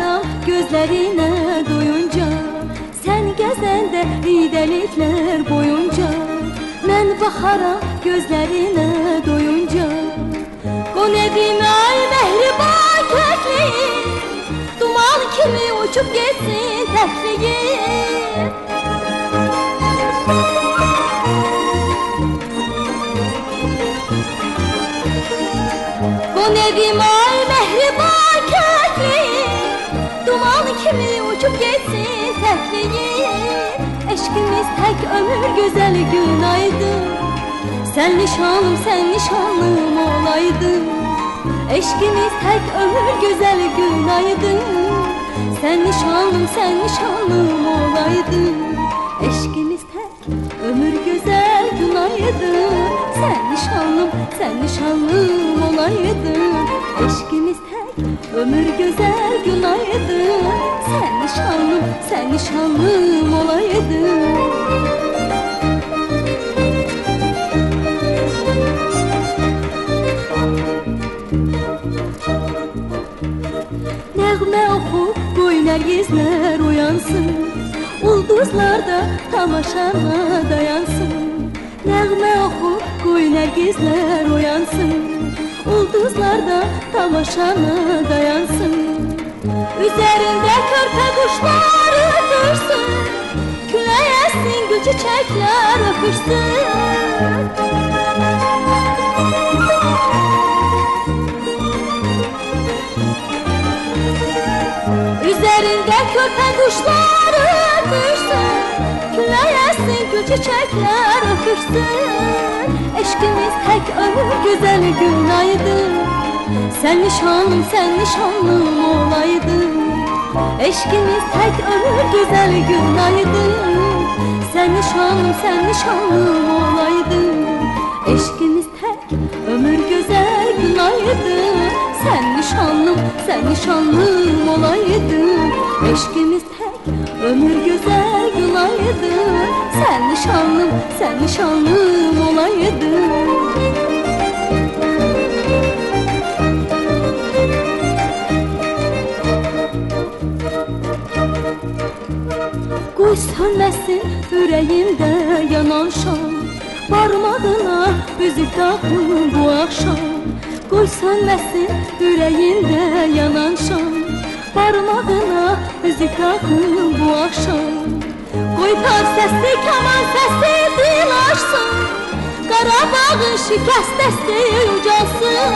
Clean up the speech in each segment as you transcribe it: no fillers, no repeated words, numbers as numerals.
baxaram gözlerine doyunca, sen gəzəndə iyiliklər boyunca. Mən baxaram gözlerine doyunca. Qon evimə ay mehriban kökləyim, duman kimi uçup geçsin təkliyim. Qon evimə ay mehriban kökləyim, duman kimi uçup geçsin təkliyim. Eşkimiz tek ömür güzel gün aydın, sen nişanlım sen nişanlım olaydın. Eşkimiz tek ömür güzel gün aydın, sen nişanlım sen nişanlım olaydın. Eşkimiz tek ömür güzel gün aydın, sen nişanlım sen nişanlım olaydın. Eşkimiz tek ömür güzel gün aydın, sen nişanlım sen nişanlım olaydın. Nəğmə oxu, qoy nərgizlər uyansın, ulduzlar da tamaşana dayansın. Nəğmə oxu, qoy nərgizlər uyansın, ulduzlar da tamaşana dayansın. Üzerinde körpe kuşlar öpürsün, külək əssin gül çiçəklər öpürsün. Üzerinde körpe kuşlar öpürsün, külək əssin gül çiçəklər öpürsün. Eşkimiz tek ömür güzel gün aydın, sen nişanlım sen nişanlım olaydın. Eşkimiz tek ömür güzel gün aydın, sen nişanlım sen nişanlım olaydın. Eşkimiz tek ömür güzel gün aydın, sen nişanlım sen nişanlım olaydın. Eşkimiz tek ömür güzel gün aydın, sen nişanlım sen nişanlım olaydın. Qoy sönməsin ürəyimdə yanan şam, barmağına üzük taxım bu axşam. Qoy sönməsin ürəyimdə yanan şam, barmağına üzük taxım bu axşam. Qoy tar səsli kaman səsli dil açsın, Qarabağın şikəstəsi ucalsın.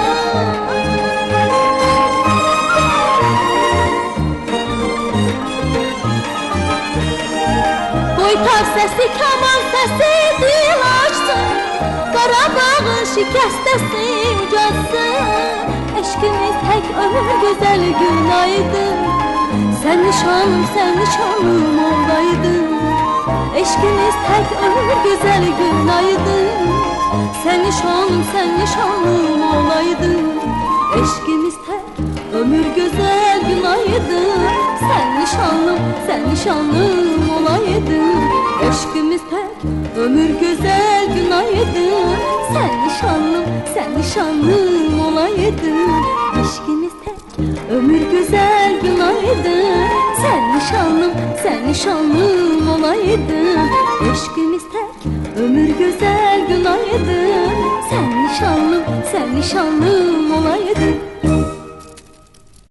Qoy tar səsi, kaman səsi dil açsın, Qarabağın şikəstəsi ucalsın. Eşkimiz tek ömür güzel gün aydın, sen nişanlım sen nişanlım olaydın. Eşkimiz tek ömür güzel gün aydın, sen nişanlım sen nişanlım olaydın. Eşkimiz tek ömür güzel gün aydın, sen nişanlım sen nişanlım olaydın. Eşkimiz tek ömür güzel gün aydın, sen nişanlım sen nişanlım olaydın. Eşkimiz tek ömür güzel gün aydın, sen nişanlım sen nişanlım olaydın. Eşkimiz tek ömür güzel gün aydın, sen nişanlım sen nişanlım